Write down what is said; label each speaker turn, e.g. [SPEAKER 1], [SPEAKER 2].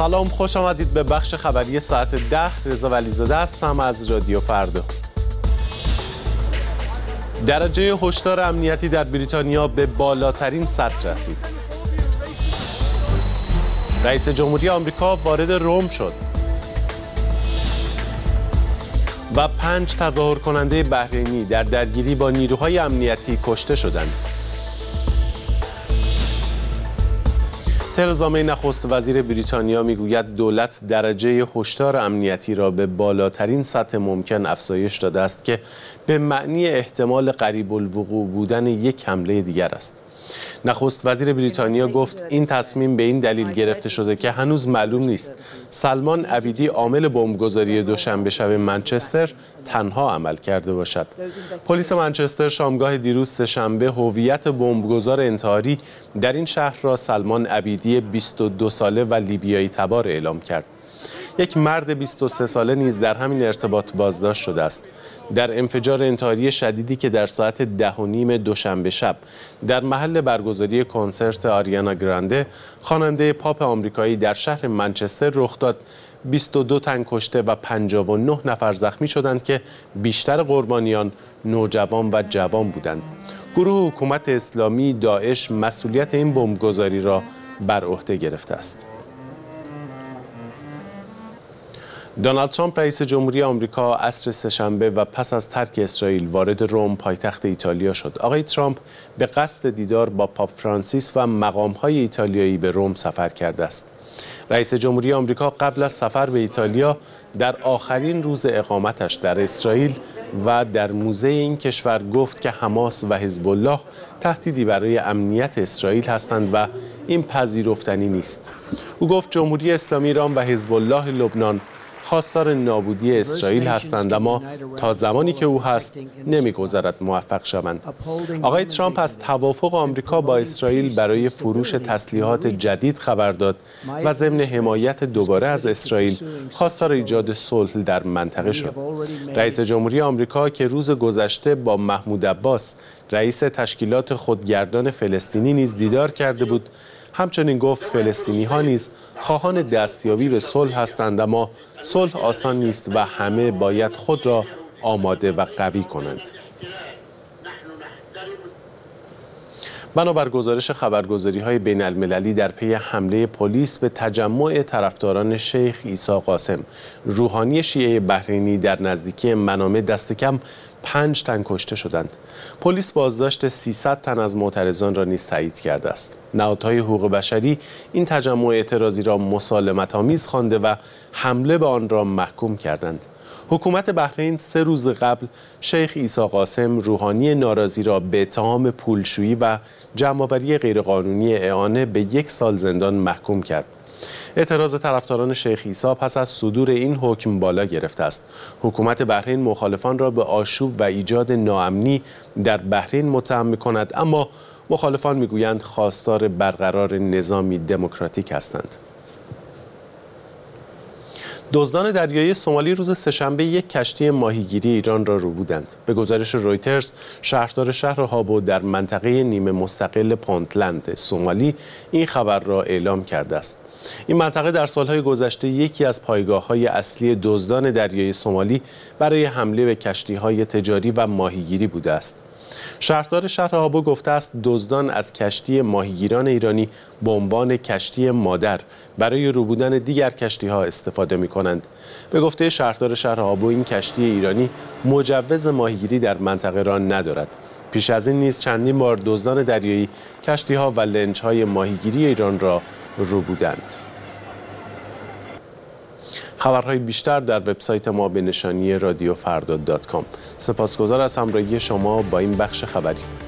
[SPEAKER 1] سلام، خوش آمدید به بخش خبری ساعت 10. رضا ولیزاده هستم از رادیو فردا. درجه هشدار امنیتی در بریتانیا به بالاترین سطح رسید. رئیس جمهوری آمریکا وارد روم شد و 5 تظاهر کننده بحرینی در درگیری با نیروهای امنیتی کشته شدند. ترزا می نخست وزیر بریتانیا میگوید دولت درجه هشدار امنیتی را به بالاترین سطح ممکن افزایش داده است که به معنی احتمال قریب الوقوع بودن یک حمله دیگر است. نخست وزیر بریتانیا گفت این تصمیم به این دلیل گرفته شده که هنوز معلوم نیست سلمان عبیدی عامل بمبگذاری دوشنبه شب منچستر تنها عمل کرده باشد. پلیس منچستر شامگاه دیروز سه‌شنبه هویت بمبگذار انتحاری در این شهر را سلمان عبیدی 22 ساله و لیبیایی تبار اعلام کرد. یک مرد 23 ساله نیز در همین ارتباط بازداشت شده است. در انفجار انتحاری شدیدی که در ساعت 10:30 دوشنبه شب در محل برگزاری کنسرت آریانا گرانده خواننده پاپ آمریکایی در شهر منچستر رخ داد، 22 تن کشته و 59 نفر زخمی شدند که بیشتر قربانیان نوجوان و جوان بودند. گروه حکومت اسلامی داعش مسئولیت این بمبگذاری را بر عهده گرفته است. دونالد ترامپ رئیس جمهوری آمریکا عصر سه‌شنبه و پس از ترک اسرائیل وارد روم پایتخت ایتالیا شد. آقای ترامپ به قصد دیدار با پاپ فرانسیس و مقام‌های ایتالیایی به روم سفر کرده است. رئیس جمهوری آمریکا قبل از سفر به ایتالیا در آخرین روز اقامتش در اسرائیل و در موزه این کشور گفت که حماس و حزب الله تهدیدی برای امنیت اسرائیل هستند و این پذیرفتنی نیست. او گفت جمهوری اسلامی ایران و حزب الله لبنان خواستار نابودی اسرائیل هستند، اما تا زمانی که او هست نمی‌گذارد موفق شوند. آقای ترامپ از توافق آمریکا با اسرائیل برای فروش تسلیحات جدید خبر داد و ضمن حمایت دوباره از اسرائیل خواستار ایجاد صلح در منطقه شد. رئیس جمهوری آمریکا که روز گذشته با محمود عباس رئیس تشکیلات خودگردان فلسطینی نیز دیدار کرده بود، همچنین گفت فلسطینی‌ها نیز خواهان دستیابی به صلح هستند، اما صلح آسان نیست و همه باید خود را آماده و قوی کنند. بنابر گزارش خبرگزاری‌های بین‌المللی در پی حمله پلیس به تجمع طرفداران شیخ عیسی قاسم، روحانی شیعه بحرینی در نزدیکی منامه دست کم 5 تن کشته شدند. پلیس بازداشت 300 تن از معترضان را نیز تایید کرده است. نهادهای حقوق بشری این تجمع اعتراضی را مسالمت‌آمیز خوانده و حمله به آن را محکوم کردند. حکومت بحرین 3 روز قبل شیخ عیسی قاسم روحانی ناراضی را به اتهام پولشویی و جمع‌آوری غیرقانونی اعانه به 1 سال زندان محکوم کرد. اعتراض طرفداران شیخ عیسی پس از صدور این حکم بالا گرفته است. حکومت بحرین مخالفان را به آشوب و ایجاد ناامنی در بحرین متهم می‌کند، اما مخالفان می‌گویند خواستار برقرار نظامی دموکراتیک هستند. دزدان دریایی سومالی روز سه‌شنبه یک کشتی ماهیگیری ایران را ربودند. به گزارش رویترز، شهردار شهر هابو در منطقه نیمه مستقل پونتلند سومالی این خبر را اعلام کرده است. این منطقه در سالهای گذشته یکی از پایگاه‌های اصلی دزدان دریایی سومالی برای حمله به کشتی‌های تجاری و ماهیگیری بوده است. شهردار شهر هابو گفته است دزدان از کشتی ماهیگیران ایرانی به عنوان کشتی مادر برای ربودن دیگر کشتی‌ها استفاده می‌کنند. به گفته شهردار شهر هابو این کشتی ایرانی مجوز ماهیگیری در منطقه را ندارد. پیش از این نیز چندین بار دزدان دریایی کشتی‌ها و لنج‌های ماهیگیری ایران را ربودند. خبرهای بیشتر در وبسایت ما به نشانی رادیوفردا.com. سپاسگزار از همراهی شما با این بخش خبری.